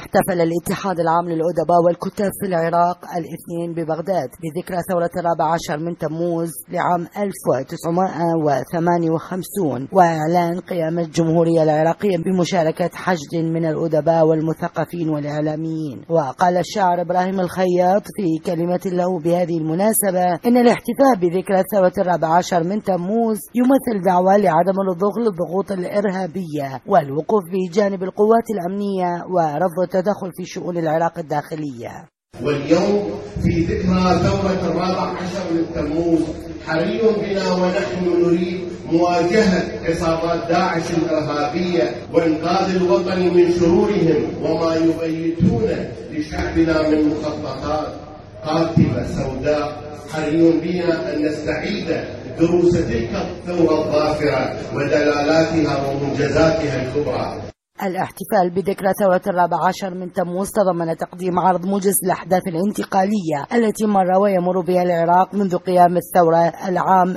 احتفل الاتحاد العام للأدباء والكتاب في العراق الاثنين ببغداد بذكرى ثورة 14 من تموز لعام 1958 وإعلان قيام الجمهورية العراقية بمشاركة حشد من الأدباء والمثقفين والإعلاميين. وقال الشاعر إبراهيم الخياط في كلمة له بهذه المناسبة إن الاحتفال بذكرى ثورة 14 من تموز يمثل دعوة لعدم الرضوخ للضغوط الإرهابية والوقوف بجانب القوات الأمنية ورفض التدخل في شؤون العراق الداخلية. واليوم في ذكرى ثورة 14 من تموز حري بنا ونحن نريد مواجهة عصابات داعش الإرهابية وإنقاذ الوطن من شرورهم وما يبيتون لشعبنا من مخططات قاتلة سوداء. حري بنا أن نستعيد دروس تلك الثورة الظافرة ودلالاتها ومنجزاتها الكبرى. الاحتفال بذكرى ثورة 14 من تموز تضمن تقديم عرض موجز للأحداث الانتقالية التي مر ويمر بها العراق منذ قيام الثورة العام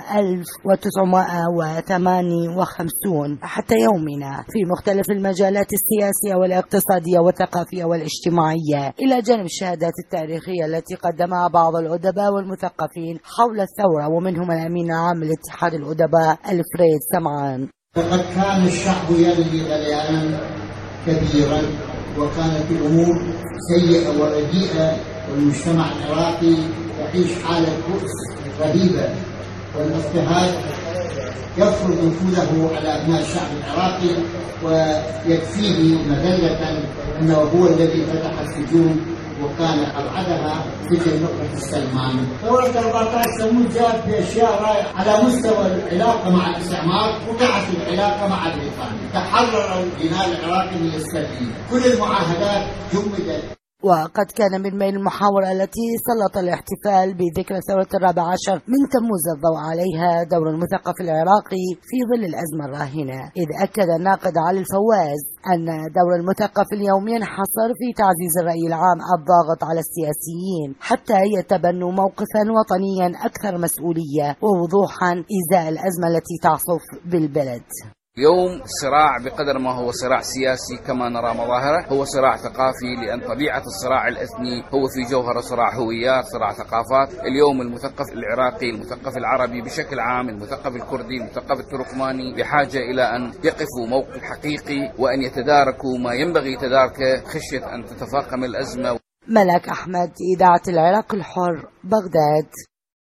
1958 حتى يومنا في مختلف المجالات السياسية والاقتصادية والثقافية والاجتماعية، إلى جانب الشهادات التاريخية التي قدمها بعض الأدباء والمثقفين حول الثورة، ومنهم الأمين العام لاتحاد الأدباء الفريد سمعان. لقد كان الشعب يلي غليانا كبيرا وكانت الأمور سيئة ورديئة والمجتمع العراقي يعيش حالة بؤس رهيبة، والاضطهاد يفرض نفوذه على أبناء الشعب العراقي ويكفيه مذلة أنه هو الذي فتح السجون وكان أبعدها سجن نقطة السلمان. ثورة 14 تموز جاءت بأشياء رائعة على مستوى العلاقة مع الاستعمار، وقعت العلاقة مع بريطانيا، تحرر الجناح العراقي من السلبية، كل المعاهدات جمدت. وقد كان من بين المحاور التي سلط الاحتفال بذكرى ثورة 14 من تموز الضوء عليها دور المثقف العراقي في ظل الأزمة الراهنة، إذ أكد الناقد علي الفواز أن دور المثقف اليوم ينحصر في تعزيز الرأي العام الضاغط على السياسيين حتى يتبنوا موقفا وطنيا أكثر مسؤولية ووضوحا إزاء الأزمة التي تعصف بالبلد. اليوم صراع بقدر ما هو صراع سياسي كما نرى مظاهره، هو صراع ثقافي، لأن طبيعة الصراع الإثني هو في جوهر صراع هويات، صراع ثقافات. اليوم المثقف العراقي، المثقف العربي بشكل عام، المثقف الكردي، المثقف التركماني بحاجة إلى أن يقفوا موقف حقيقي وأن يتداركوا ما ينبغي تداركه خشية أن تتفاقم الأزمة. ملك أحمد، إذاعة العراق الحر، بغداد.